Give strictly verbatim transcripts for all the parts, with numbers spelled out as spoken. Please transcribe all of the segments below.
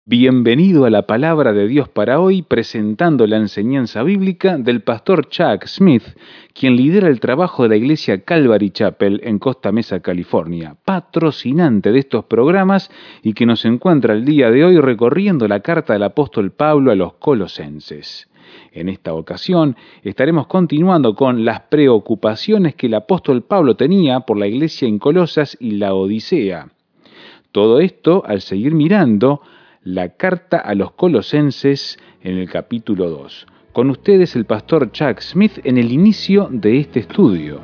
Bienvenido a la Palabra de Dios para hoy, presentando la enseñanza bíblica del pastor Chuck Smith, quien lidera el trabajo de la iglesia Calvary Chapel en Costa Mesa, California, patrocinante de estos programas y que nos encuentra el día de hoy recorriendo la carta del apóstol Pablo a los Colosenses. En esta ocasión estaremos continuando con las preocupaciones que el apóstol Pablo tenía por la iglesia en Colosas y la Odisea. Todo esto al seguir mirando la carta a los Colosenses en el capítulo dos. Con ustedes el pastor Chuck Smith en el inicio de este estudio.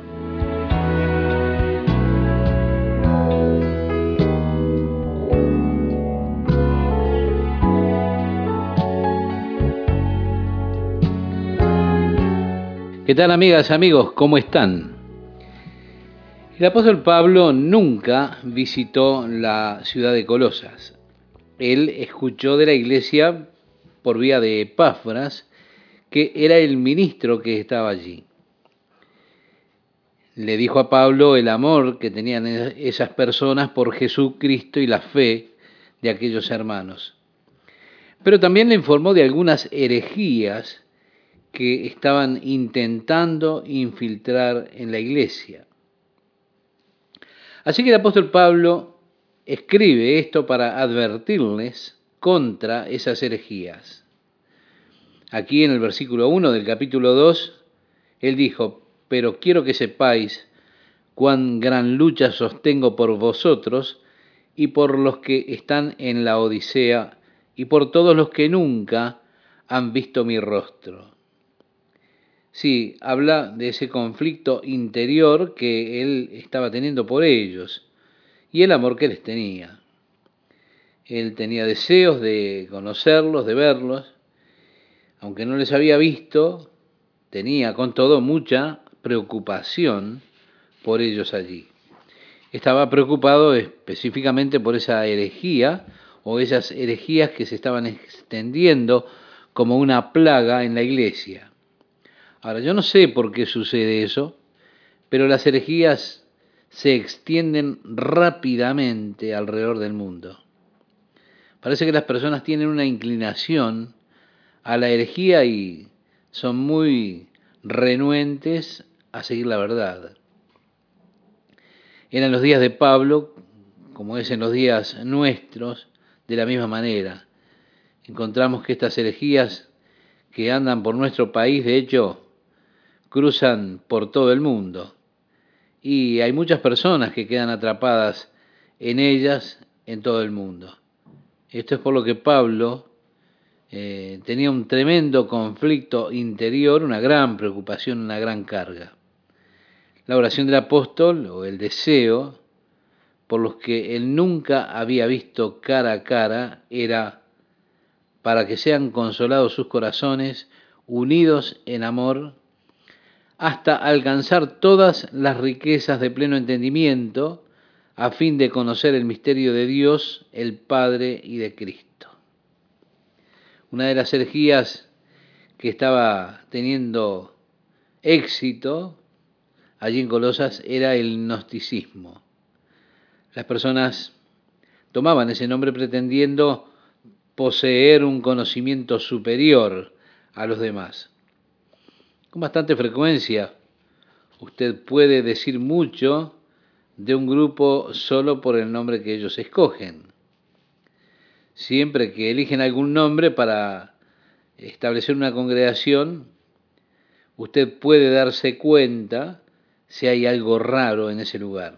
¿Qué tal, amigas, amigos? ¿Cómo están? El apóstol Pablo nunca visitó la ciudad de Colosas. Él escuchó de la iglesia por vía de Epáfras, que era el ministro que estaba allí. Le dijo a Pablo el amor que tenían esas personas por Jesucristo y la fe de aquellos hermanos. Pero también le informó de algunas herejías que estaban intentando infiltrar en la iglesia. Así que el apóstol Pablo escribe esto para advertirles contra esas herejías. Aquí en el versículo uno del capítulo dos, él dijo: pero quiero que sepáis cuán gran lucha sostengo por vosotros y por los que están en la Odisea y por todos los que nunca han visto mi rostro. Sí, habla de ese conflicto interior que él estaba teniendo por ellos y el amor que les tenía. Él tenía deseos de conocerlos, de verlos, aunque no les había visto, tenía con todo mucha preocupación por ellos allí. Estaba preocupado específicamente por esa herejía o esas herejías que se estaban extendiendo como una plaga en la iglesia. Ahora, yo no sé por qué sucede eso, pero las herejías se extienden rápidamente alrededor del mundo. Parece que las personas tienen una inclinación a la herejía y son muy renuentes a seguir la verdad. Eran los días de Pablo, como es en los días nuestros, de la misma manera. Encontramos que estas herejías que andan por nuestro país, de hecho, cruzan por todo el mundo. Y hay muchas personas que quedan atrapadas en ellas en todo el mundo. Esto es por lo que Pablo eh, tenía un tremendo conflicto interior, una gran preocupación, una gran carga. La oración del apóstol, o el deseo, por los que él nunca había visto cara a cara, era para que sean consolados sus corazones, unidos en amor, hasta alcanzar todas las riquezas de pleno entendimiento, a fin de conocer el misterio de Dios, el Padre y de Cristo. Una de las herejías que estaba teniendo éxito allí en Colosas era el gnosticismo. Las personas tomaban ese nombre pretendiendo poseer un conocimiento superior a los demás. Con bastante frecuencia, usted puede decir mucho de un grupo solo por el nombre que ellos escogen. Siempre que eligen algún nombre para establecer una congregación, usted puede darse cuenta si hay algo raro en ese lugar.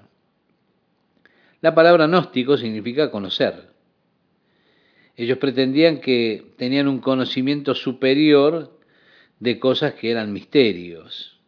La palabra gnóstico significa conocer. Ellos pretendían que tenían un conocimiento superior de cosas que eran misterios.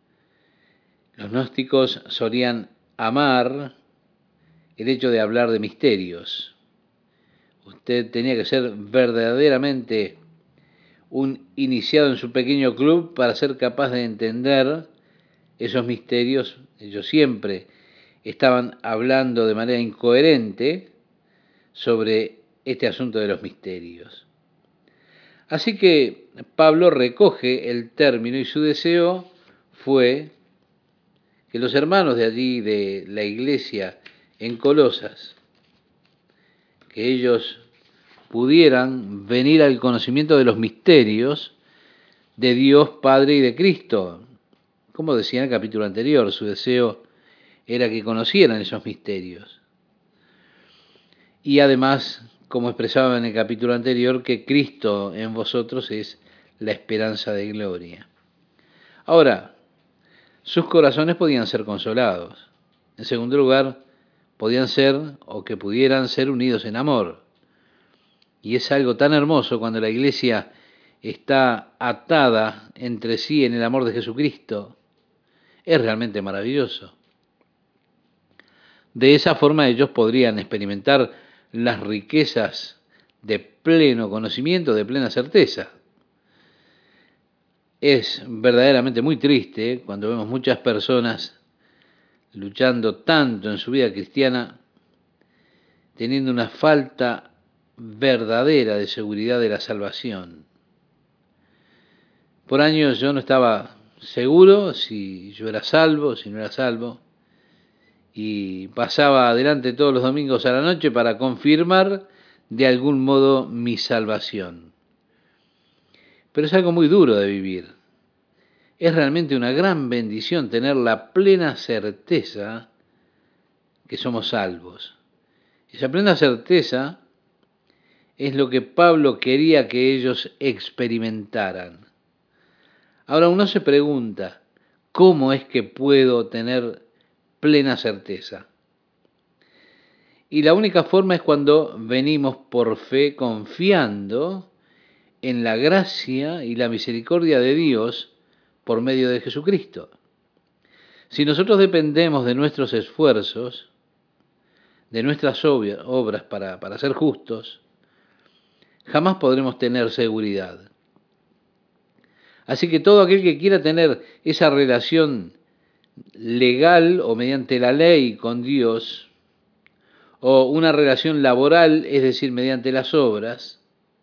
Los gnósticos solían amar el hecho de hablar de misterios. Usted tenía que ser verdaderamente un iniciado en su pequeño club para ser capaz de entender esos misterios. Ellos siempre estaban hablando de manera incoherente sobre este asunto de los misterios. Así que Pablo recoge el término y su deseo fue que los hermanos de allí, de la iglesia en Colosas, que ellos pudieran venir al conocimiento de los misterios de Dios Padre y de Cristo. Como decía en el capítulo anterior, su deseo era que conocieran esos misterios. Y además, como expresaba en el capítulo anterior, que Cristo en vosotros es la esperanza de gloria. Ahora, sus corazones podían ser consolados. En segundo lugar, podían ser o que pudieran ser unidos en amor. Y es algo tan hermoso cuando la iglesia está atada entre sí en el amor de Jesucristo. Es realmente maravilloso. De esa forma ellos podrían experimentar las riquezas de pleno conocimiento, de plena certeza. Es verdaderamente muy triste cuando vemos muchas personas luchando tanto en su vida cristiana, teniendo una falta verdadera de seguridad de la salvación. Por años yo no estaba seguro si yo era salvo, si no era salvo, y pasaba adelante todos los domingos a la noche para confirmar de algún modo mi salvación. Pero es algo muy duro de vivir. Es realmente una gran bendición tener la plena certeza que somos salvos. Esa plena certeza es lo que Pablo quería que ellos experimentaran. Ahora uno se pregunta, ¿cómo es que puedo tener plena certeza? Y la única forma es cuando venimos por fe confiando en la gracia y la misericordia de Dios por medio de Jesucristo. Si nosotros dependemos de nuestros esfuerzos, de nuestras obras para, para ser justos, jamás podremos tener seguridad. Así que todo aquel que quiera tener esa relación legal o mediante la ley con Dios, o una relación laboral, es decir, mediante las obras,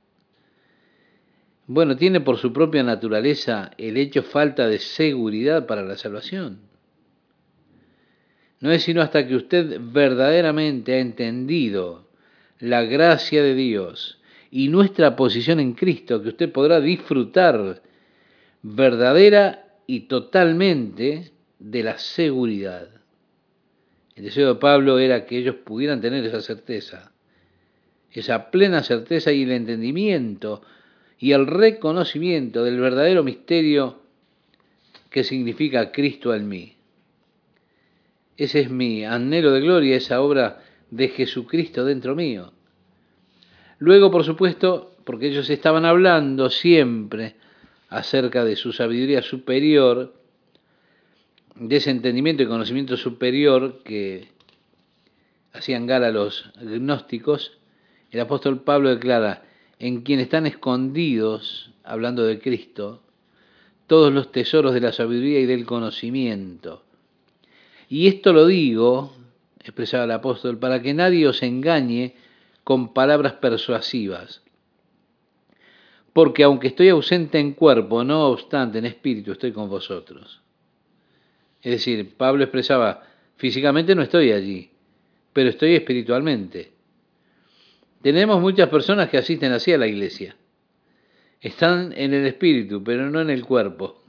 bueno, tiene por su propia naturaleza el hecho falta de seguridad para la salvación. No es sino hasta que usted verdaderamente ha entendido la gracia de Dios y nuestra posición en Cristo que usted podrá disfrutar verdadera y totalmente de la seguridad. El deseo de Pablo era que ellos pudieran tener esa certeza, esa plena certeza y el entendimiento y el reconocimiento del verdadero misterio que significa Cristo en mí. Ese es mi anhelo de gloria, esa obra de Jesucristo dentro mío. Luego, por supuesto, porque ellos estaban hablando siempre acerca de su sabiduría superior, de ese entendimiento y conocimiento superior que hacían gala los gnósticos, el apóstol Pablo declara, en quien están escondidos, hablando de Cristo, todos los tesoros de la sabiduría y del conocimiento. Y esto lo digo, expresaba el apóstol, para que nadie os engañe con palabras persuasivas. Porque aunque estoy ausente en cuerpo, no obstante en espíritu estoy con vosotros. Es decir, Pablo expresaba, físicamente no estoy allí, pero estoy espiritualmente. Tenemos muchas personas que asisten así a la iglesia. Están en el espíritu, pero no en el cuerpo.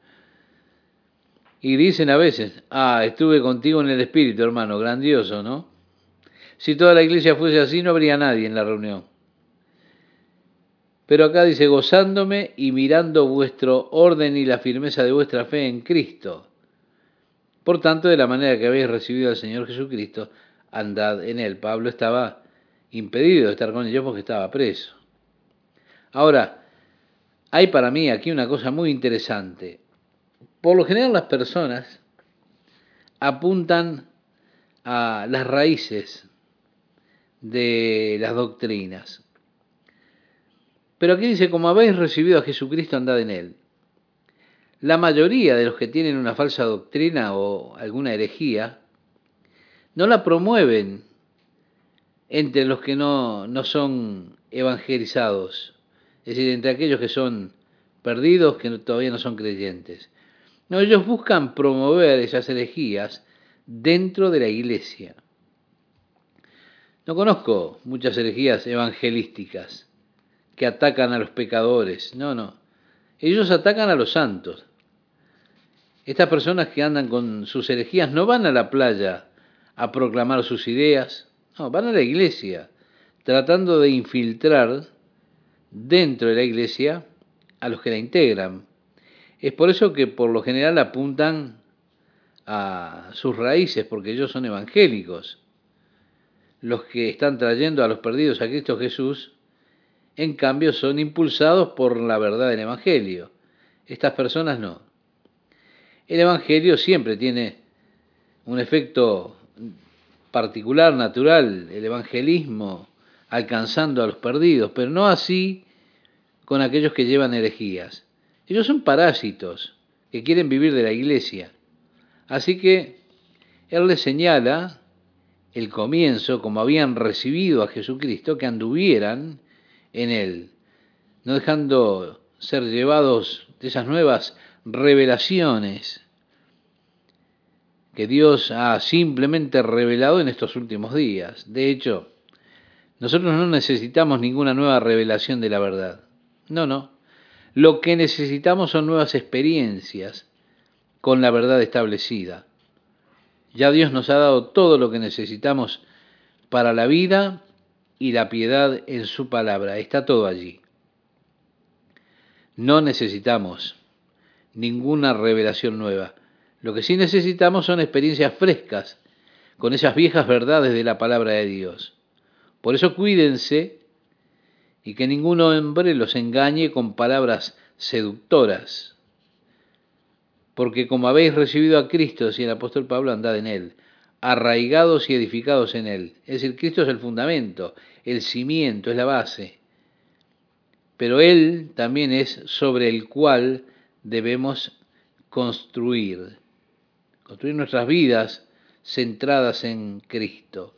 Y dicen a veces, ah, estuve contigo en el espíritu, hermano, grandioso, ¿no? Si toda la iglesia fuese así, no habría nadie en la reunión. Pero acá dice, gozándome y mirando vuestro orden y la firmeza de vuestra fe en Cristo. Por tanto, de la manera que habéis recibido al Señor Jesucristo, andad en él. Pablo estaba impedido de estar con ellos porque estaba preso. Ahora, hay para mí aquí una cosa muy interesante. Por lo general las personas apuntan a las raíces de las doctrinas. Pero aquí dice, como habéis recibido a Jesucristo, andad en él. La mayoría de los que tienen una falsa doctrina o alguna herejía, no la promueven entre los que no, no son evangelizados, es decir, entre aquellos que son perdidos, que todavía no son creyentes. No, ellos buscan promover esas herejías dentro de la iglesia. No conozco muchas herejías evangelísticas que atacan a los pecadores. No, no. Ellos atacan a los santos. Estas personas que andan con sus herejías no van a la playa a proclamar sus ideas, no, van a la iglesia, tratando de infiltrar dentro de la iglesia a los que la integran. Es por eso que por lo general apuntan a sus raíces, porque ellos son evangélicos. Los que están trayendo a los perdidos a Cristo Jesús, en cambio, son impulsados por la verdad del Evangelio. Estas personas no. El Evangelio siempre tiene un efecto particular, natural, el evangelismo alcanzando a los perdidos, pero no así con aquellos que llevan herejías. Ellos son parásitos que quieren vivir de la iglesia. Así que Él les señala el comienzo, como habían recibido a Jesucristo, que anduvieran en Él, no dejando ser llevados de esas nuevas revelaciones que Dios ha simplemente revelado en estos últimos días. De hecho, nosotros no necesitamos ninguna nueva revelación de la verdad. No, no. Lo que necesitamos son nuevas experiencias con la verdad establecida. Ya Dios nos ha dado todo lo que necesitamos para la vida y la piedad en su palabra. Está todo allí. No necesitamos ninguna revelación nueva. Lo que sí necesitamos son experiencias frescas con esas viejas verdades de la palabra de Dios. Por eso cuídense y que ningún hombre los engañe con palabras seductoras. Porque como habéis recibido a Cristo, decía el apóstol Pablo, andad en Él, arraigados y edificados en Él. Es decir, Cristo es el fundamento, el cimiento, es la base. Pero Él también es sobre el cual debemos construir. Construir nuestras vidas centradas en Cristo.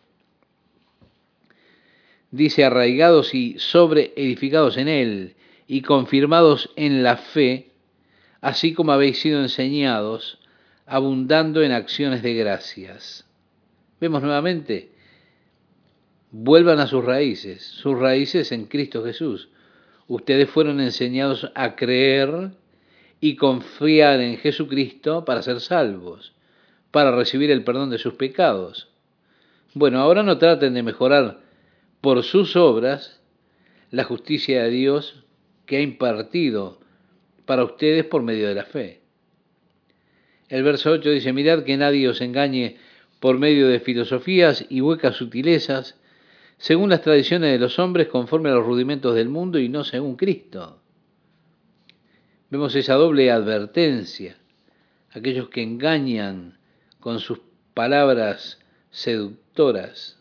Dice, arraigados y sobreedificados en Él y confirmados en la fe, así como habéis sido enseñados, abundando en acciones de gracias. Vemos nuevamente, vuelvan a sus raíces, sus raíces en Cristo Jesús. Ustedes fueron enseñados a creer y confiar en Jesucristo para ser salvos, para recibir el perdón de sus pecados. Bueno, ahora no traten de mejorar por sus obras la justicia de Dios que ha impartido para ustedes por medio de la fe. El verso ocho dice, mirad que nadie os engañe por medio de filosofías y huecas sutilezas, según las tradiciones de los hombres, conforme a los rudimentos del mundo y no según Cristo. Vemos esa doble advertencia. Aquellos que engañan con sus palabras seductoras,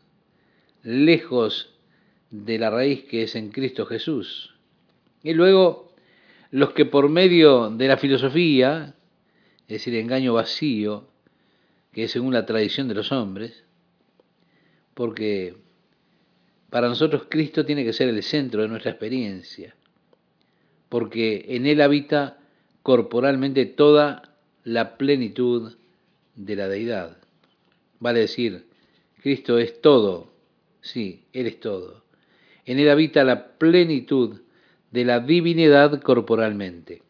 lejos de la raíz que es en Cristo Jesús. Y luego, los que por medio de la filosofía, es decir, engaño vacío, que es según la tradición de los hombres, porque para nosotros Cristo tiene que ser el centro de nuestra experiencia, porque en Él habita corporalmente toda la plenitud de la deidad. Vale decir, Cristo es todo, sí, Él es todo. En Él habita la plenitud de la divinidad corporalmente.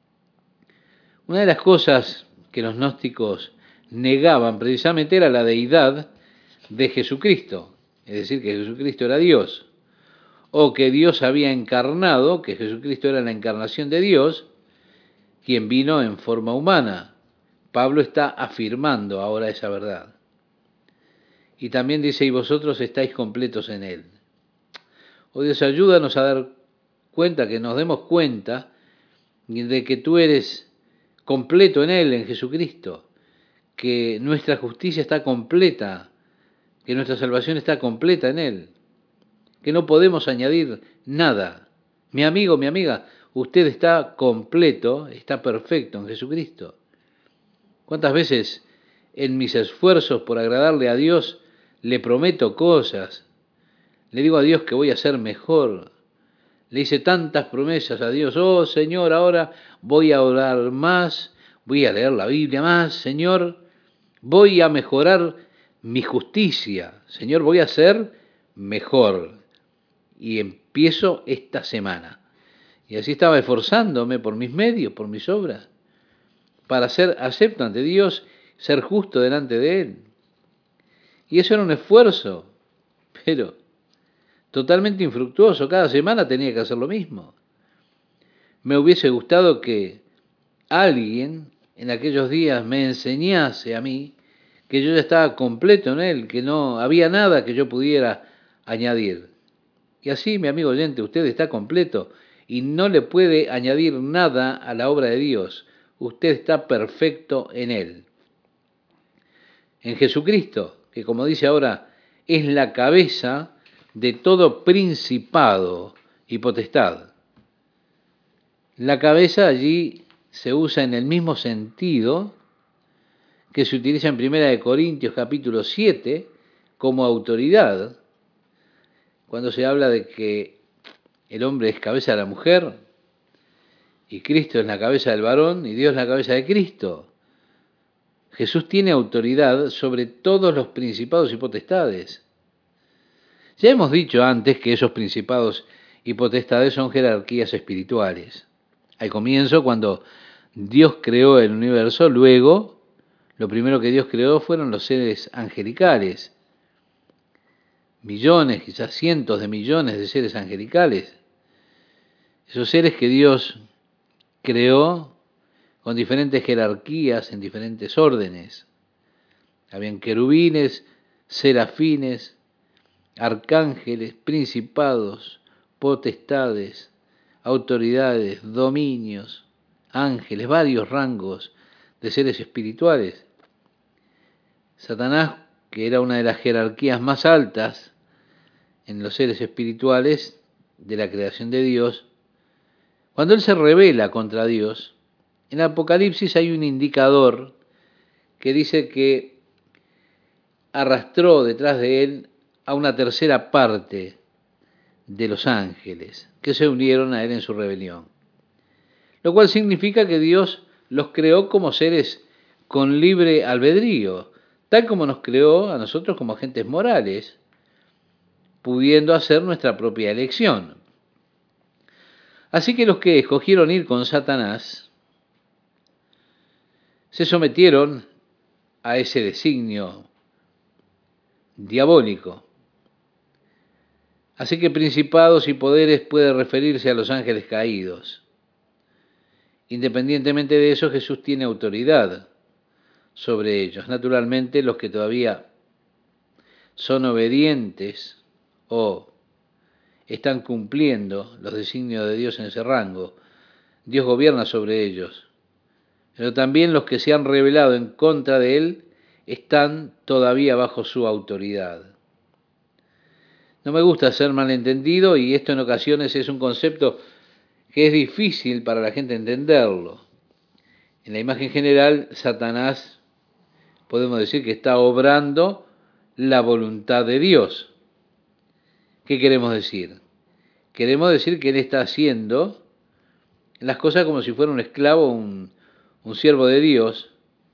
Una de las cosas que los gnósticos negaban precisamente era la deidad de Jesucristo, es decir, que Jesucristo era Dios, o que Dios había encarnado, que Jesucristo era la encarnación de Dios, quien vino en forma humana. Pablo está afirmando ahora esa verdad. Y también dice, y vosotros estáis completos en Él. Oh Dios, ayúdanos a dar cuenta, que nos demos cuenta de que tú eres completo en Él, en Jesucristo, que nuestra justicia está completa, que nuestra salvación está completa en Él, que no podemos añadir nada. Mi amigo, mi amiga, usted está completo, está perfecto en Jesucristo. ¿Cuántas veces en mis esfuerzos por agradarle a Dios le prometo cosas? Le digo a Dios que voy a ser mejor. Le hice tantas promesas a Dios. Oh, Señor, ahora voy a orar más, voy a leer la Biblia más, Señor, voy a mejorar mi justicia. Señor, voy a ser mejor y empiezo esta semana. Y así estaba esforzándome por mis medios, por mis obras, para ser acepto ante Dios, ser justo delante de Él. Y eso era un esfuerzo, pero totalmente infructuoso. Cada semana tenía que hacer lo mismo. Me hubiese gustado que alguien en aquellos días me enseñase a mí que yo ya estaba completo en Él, que no había nada que yo pudiera añadir. Y así, mi amigo oyente, usted está completo y no le puede añadir nada a la obra de Dios. Usted está perfecto en Él. En Jesucristo, que como dice ahora, es la cabeza de todo principado y potestad. La cabeza allí se usa en el mismo sentido que se utiliza en Primera de Corintios capítulo siete como autoridad, cuando se habla de que el hombre es cabeza de la mujer y Cristo es la cabeza del varón y Dios es la cabeza de Cristo. Jesús tiene autoridad sobre todos los principados y potestades. Ya hemos dicho antes que esos principados y potestades son jerarquías espirituales. Al comienzo, cuando Dios creó el universo, luego, lo primero que Dios creó fueron los seres angelicales. Millones, quizás cientos de millones de seres angelicales. Esos seres que Dios creó con diferentes jerarquías en diferentes órdenes. Habían querubines, serafines, arcángeles, principados, potestades, autoridades, dominios, ángeles, varios rangos de seres espirituales. Satanás, que era una de las jerarquías más altas en los seres espirituales de la creación de Dios, cuando él se rebela contra Dios, en Apocalipsis hay un indicador que dice que arrastró detrás de él a una tercera parte de los ángeles que se unieron a él en su rebelión. Lo cual significa que Dios los creó como seres con libre albedrío, tal como nos creó a nosotros como agentes morales, pudiendo hacer nuestra propia elección. Así que los que escogieron ir con Satanás se sometieron a ese designio diabólico. Así que principados y poderes puede referirse a los ángeles caídos. Independientemente de eso, Jesús tiene autoridad sobre ellos. Naturalmente, los que todavía son obedientes o están cumpliendo los designios de Dios en ese rango, Dios gobierna sobre ellos. Pero también los que se han rebelado en contra de Él están todavía bajo su autoridad. No me gusta ser malentendido y esto en ocasiones es un concepto que es difícil para la gente entenderlo. En la imagen general, Satanás podemos decir que está obrando la voluntad de Dios. ¿Qué queremos decir? Queremos decir que Él está haciendo las cosas como si fuera un esclavo, un, un siervo de Dios,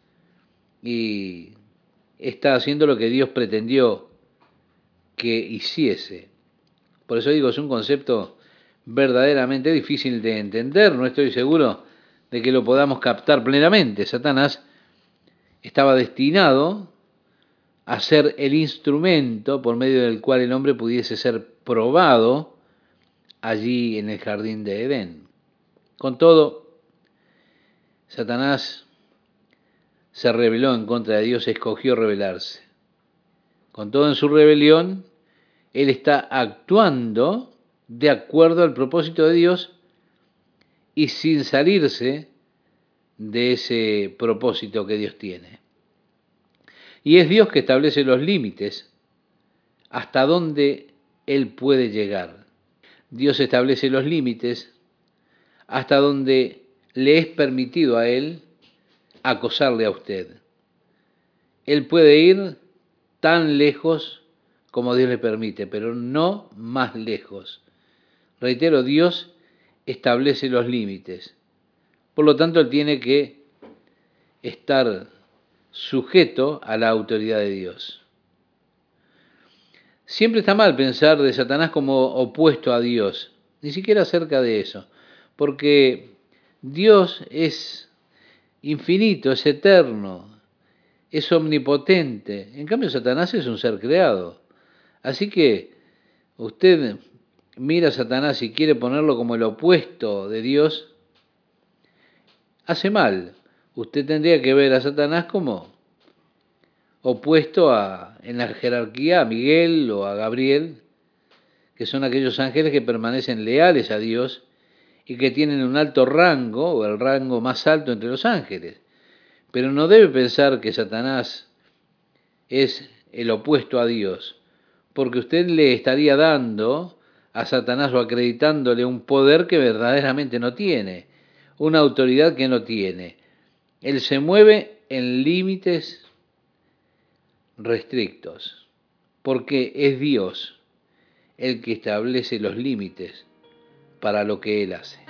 y está haciendo lo que Dios pretendió que hiciese. Por eso digo, es un concepto verdaderamente difícil de entender, no estoy seguro de que lo podamos captar plenamente. Satanás estaba destinado a ser el instrumento por medio del cual el hombre pudiese ser probado allí en el jardín de Edén. Con todo, Satanás se rebeló en contra de Dios, escogió rebelarse. Con todo, en su rebelión, él está actuando de acuerdo al propósito de Dios y sin salirse de ese propósito que Dios tiene. Y es Dios que establece los límites hasta donde Él puede llegar. Dios establece los límites hasta donde le es permitido a Él acosarle a usted. Él puede ir tan lejos como Dios le permite, pero no más lejos. Reitero, Dios establece los límites. Por lo tanto, Él tiene que estar sujeto a la autoridad de Dios. Siempre está mal pensar de Satanás como opuesto a Dios, ni siquiera acerca de eso, porque Dios es infinito, es eterno, es omnipotente. En cambio, Satanás es un ser creado. Así que usted mira a Satanás y quiere ponerlo como el opuesto de Dios, hace mal. Usted tendría que ver a Satanás como opuesto a, en la jerarquía, a Miguel o a Gabriel, que son aquellos ángeles que permanecen leales a Dios y que tienen un alto rango, o el rango más alto entre los ángeles. Pero no debe pensar que Satanás es el opuesto a Dios, porque usted le estaría dando a Satanás o acreditándole un poder que verdaderamente no tiene, una autoridad que no tiene. Él se mueve en límites restrictos, porque es Dios el que establece los límites para lo que Él hace.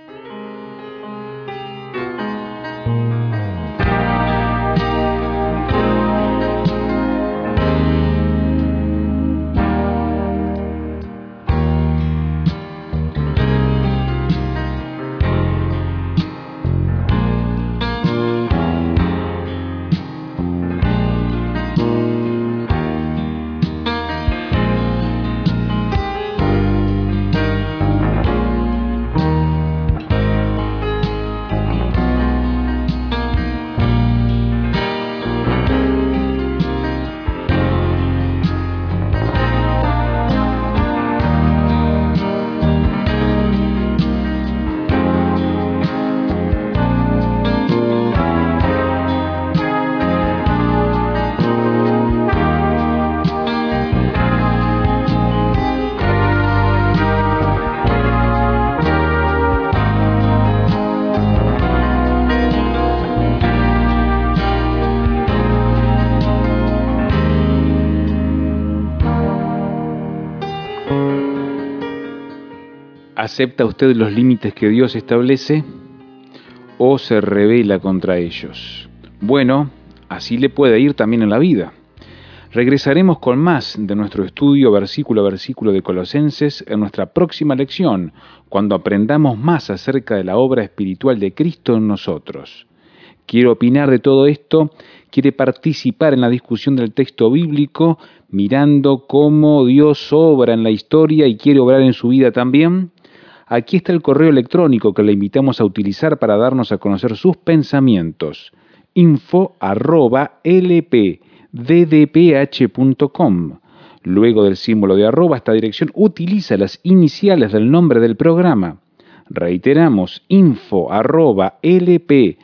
¿Acepta usted los límites que Dios establece o se rebela contra ellos? Bueno, así le puede ir también en la vida. Regresaremos con más de nuestro estudio versículo a versículo de Colosenses en nuestra próxima lección, cuando aprendamos más acerca de la obra espiritual de Cristo en nosotros. ¿Quiere opinar de todo esto? ¿Quiere participar en la discusión del texto bíblico, mirando cómo Dios obra en la historia y quiere obrar en su vida también? Aquí está el correo electrónico que le invitamos a utilizar para darnos a conocer sus pensamientos. info arroba lpddph punto com. Luego del símbolo de arroba, esta dirección utiliza las iniciales del nombre del programa. Reiteramos, info arroba lpddph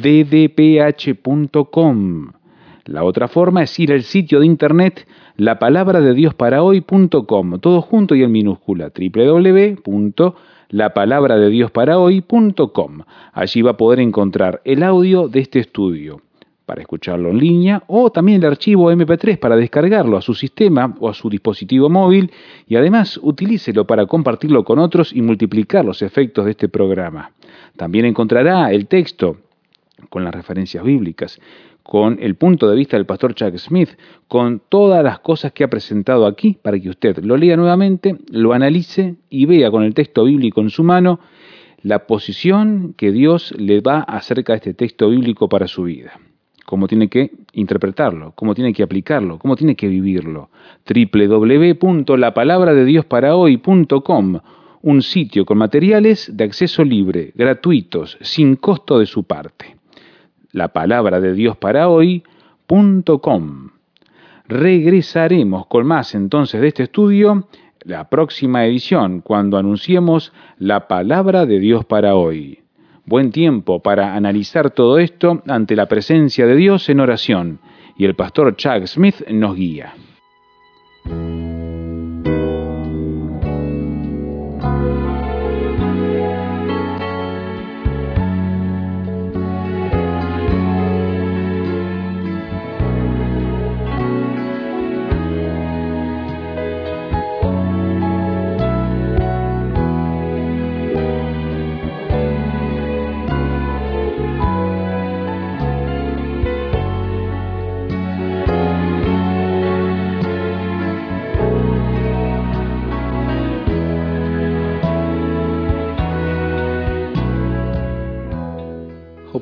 punto com. La otra forma es ir al sitio de internet la palabra de Dios para hoy punto com, todo junto y en minúscula, doble u doble u doble u punto la palabra de Dios para hoy punto com. Allí va a poder encontrar el audio de este estudio para escucharlo en línea o también el archivo eme pe tres para descargarlo a su sistema o a su dispositivo móvil y además utilícelo para compartirlo con otros y multiplicar los efectos de este programa. También encontrará el texto con las referencias bíblicas, con el punto de vista del pastor Chuck Smith, con todas las cosas que ha presentado aquí, para que usted lo lea nuevamente, lo analice y vea con el texto bíblico en su mano la posición que Dios le da acerca de este texto bíblico para su vida. Cómo tiene que interpretarlo, cómo tiene que aplicarlo, cómo tiene que vivirlo. doble u doble u doble u punto la palabra de Dios para hoy punto com, un sitio con materiales de acceso libre, gratuitos, sin costo de su parte. La palabra de Dios para hoy punto com. Regresaremos con más entonces de este estudio la próxima edición, cuando anunciemos la palabra de Dios para hoy. Buen tiempo para analizar todo esto ante la presencia de Dios en oración, y el pastor Chuck Smith nos guía.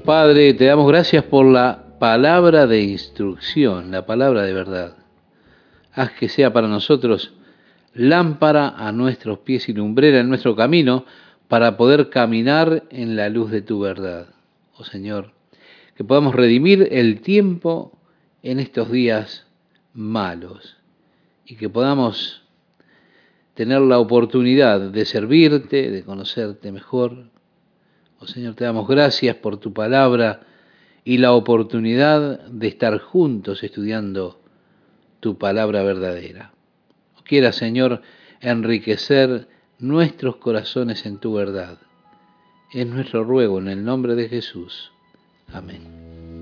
Padre, te damos gracias por la palabra de instrucción, la palabra de verdad. Haz que sea para nosotros lámpara a nuestros pies y lumbrera en nuestro camino para poder caminar en la luz de tu verdad. Oh Señor, que podamos redimir el tiempo en estos días malos y que podamos tener la oportunidad de servirte, de conocerte mejor. Oh Señor, te damos gracias por tu palabra y la oportunidad de estar juntos estudiando tu palabra verdadera. Quiera, Señor, enriquecer nuestros corazones en tu verdad. Es nuestro ruego en el nombre de Jesús. Amén.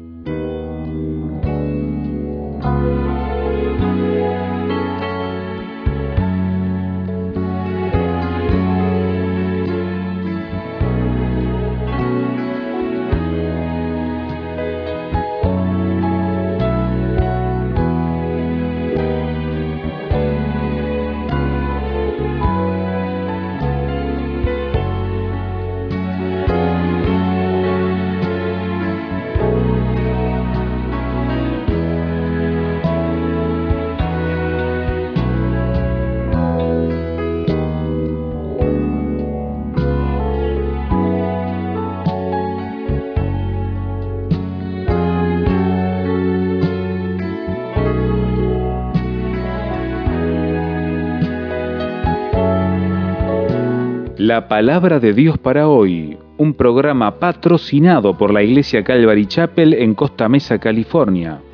La palabra de Dios para hoy, un programa patrocinado por la Iglesia Calvary Chapel en Costa Mesa, California.